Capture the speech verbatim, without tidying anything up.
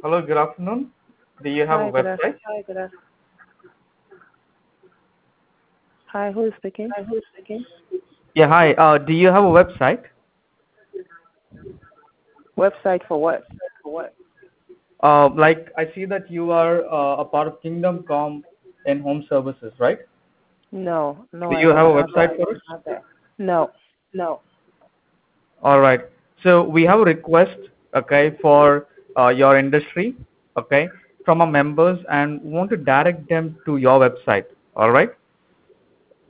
Hello, good afternoon. Do you have a Hi, good website? afternoon. Hi, who is speaking? Yeah, hi. Uh, do you have a website? Website for what? Uh, like I see that you are uh, a part of Kingdom Come in Home Services, right? No, no, Do I you have don't a have website that. for us? No. All right. So we have a request, okay, for uh, your industry, okay, from our members, and we want to direct them to your website. All right.